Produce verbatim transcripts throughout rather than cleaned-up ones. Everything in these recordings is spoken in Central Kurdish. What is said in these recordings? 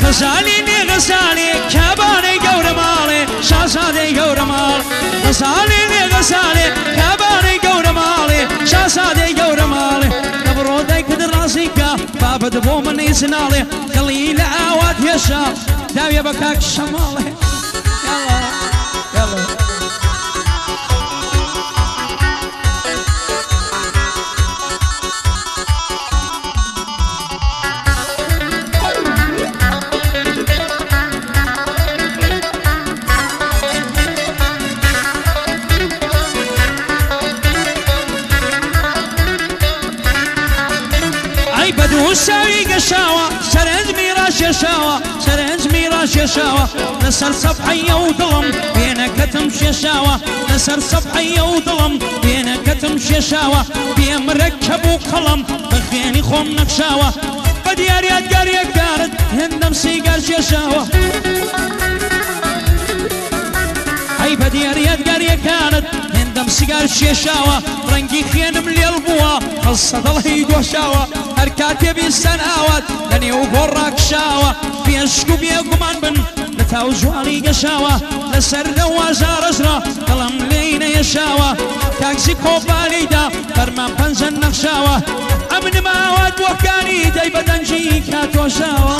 غزالي غزالي كاباني قور مالي شاسادي قور مال غزالي غزالي كاباني قور مالي شاسادي قور مالي نبرو ديك دراسيكا بابا دبو من يسنالي قليل عواد يشا داوية بكاك شمالي يلا يلا وساوي قشاوة سرنج ميراش يشاوة سرنج ميراش يشاوة نسر صبحية وظلم بينك تمشي يشاوة نسر صبحية وظلم بينك تمشي يشاوة بيه مركب وقلم بخيني خوم نقشاوة بديار يدقار يقارد هندم سيقارش يشاوة هاي بديار يدقار يقارد هندم سيقارش يشاوة رنقي خينم ليلبوا خلصة الهيد وشاوة هركاتي بيستان آوات لاني وبوراك شاوة بيشكو بيقمان بن لتاو جوالي قشاوة لسر دوازار ازرا قلم لين يشاوة تاكسي كوبالي دا فرمان بنزن نخشاوة امن ماوات وكاني داي بدنجي كاتو شاوة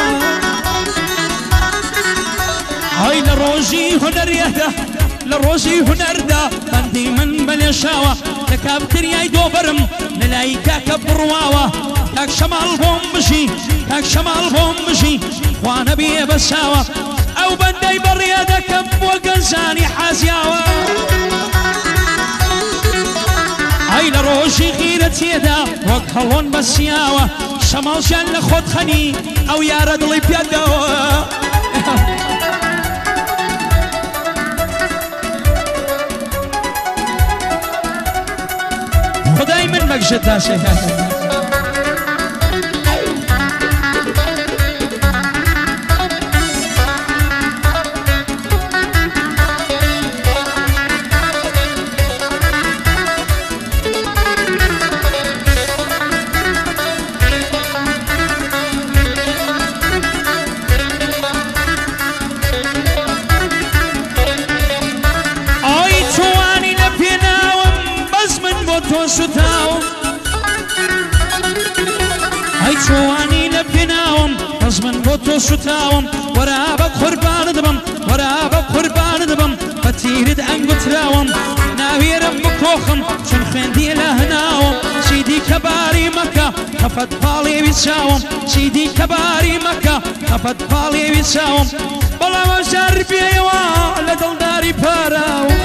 هاي لروزي هنر يهده لروزي هنر دا بندي من بليشاوة لكابتر ياي دوبرم نلاي كاكب رواوة تاك شمال بوم بشي تاك شمال بوم بشي وانا بيه بساوة او بندي بريادة كب وقنزاني حازياوة هاي لروشي غيرة يدا وقهلون بسياوة شمال شان لخود خني او يارد لي بيداوة خداي من مقجد دا شيء ستاوم هاي تواني لبناوم رزمن بوتو ستاوم ورابك قربان دبم ورابك قربان دبم فتيرد انقتراوم ناوي ربك وخم شن خندي لهناوم سيدي كباري مكة خفت بالي بيتساوم سيدي كباري مكة خفت بالي بيتساوم بلا ما شرب يوا لدل داري باراوم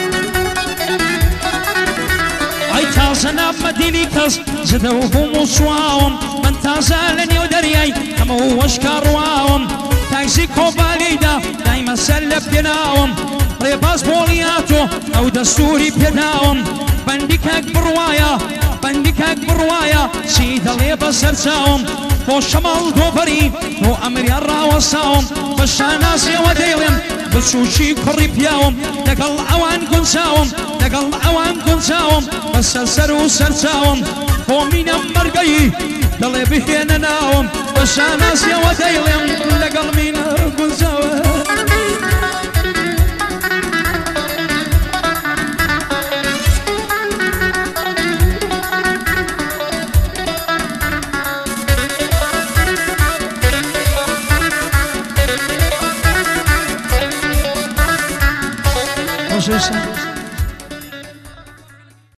تازنا مديني كز زدوهم وصواهم من تازالني ودرياي هم وشكر واهم تاكسي كوباليدا دايما سلب يناهم ريباس بولياتو او دستوري بيداهم بندك اكبر وايا بندك اكبر وايا سيد اللي بسرساهم بو شمال دوبري بو امري الراوساهم بشاناسي وديلم بسوشي كوري بياهم دقل اوان كنساهم دقل اوان كنساهم بس سرو سرساهم بو مين مرقي دلي بهينا ناهم بشاناسي وديلم دقل مين كنساهم